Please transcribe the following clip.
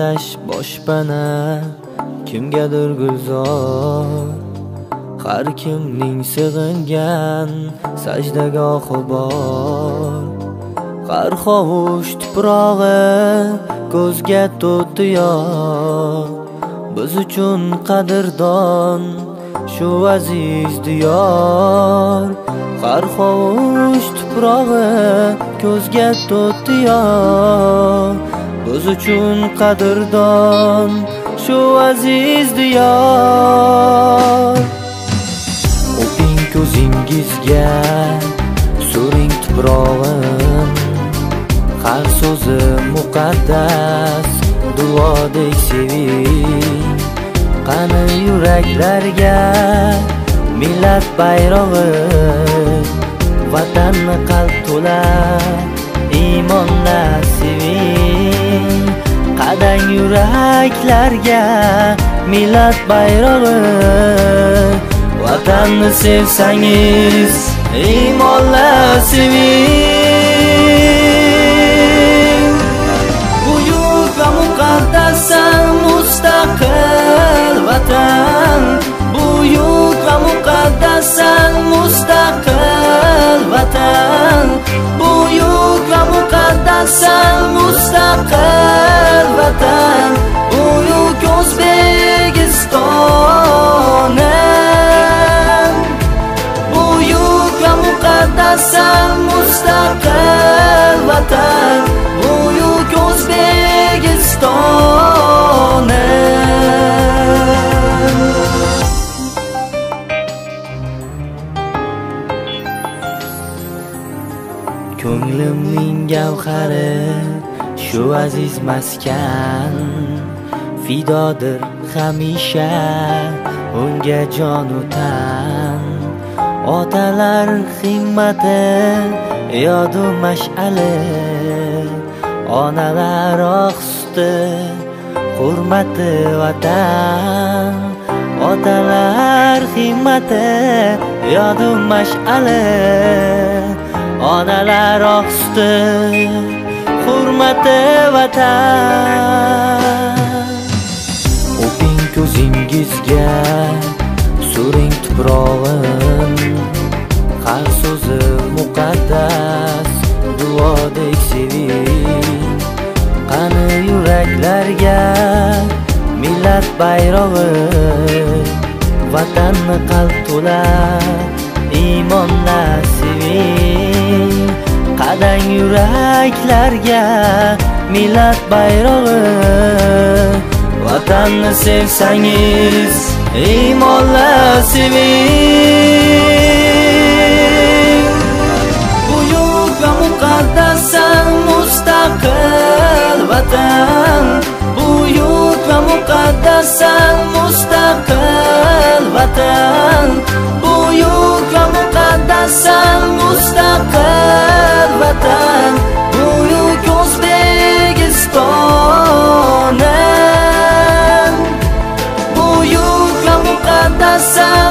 tanlash boshpana kimgadir gulzor. Har kimning sig'ingan sajdagohi bor. Har hovuch tuprog'i ko'zga to'ti yor. Biz uchun qadrdon shu aziz diyor. Har hovuch tuprog'i ko'zga to'ti yor. Biz uchun qadrdon shu aziz diyor. O'ping ko'zingizga suring tuprog'im. Har so'zi muqaddas duodek seving. Qani yuraklarga millat bayrog'i. Vatanni qalb to'la imonla seving. Qadang yuraklarga millat bayrog'i. Vatanni sevsangiz imonla seving. Buyuk va muqaddasan mustaqil vatan. Buyuk va muqaddasan mustaqil vatan. Buyuk va muqaddasan mustaqil vatan. Buyuk O'zbekistonim. Buyuk va muqaddasan mustaqil vatan. Buyuk O'zbekistonim. Ko'nglimning gavhari shu aziz maskan. Fidodir hamisha unga jon u tan. Otalar himmati yodu mash'ali. Onalar oq suti hurmati vatan. Otalar himmati yodu mash'ali. Onalar oq suti hurmati vatan. O'ping ko'zingizga suring tuprog'im. Har so'zi muqaddas duodek seving. Qani yuraklarga millat bayrog'i. Vatanni qalb to'la imonla seving. Qadang yuraklarga millat bayrog'i. Vatanni sevsangiz imonla seving. Buyuk va muqaddasan mustaqil vatan. Buyuk va muqaddasan mustaqil vatan. Buyuk va muqaddasan mustaqil vatan. Buyuk O'zbekistonim. Buyuk va muqaddasan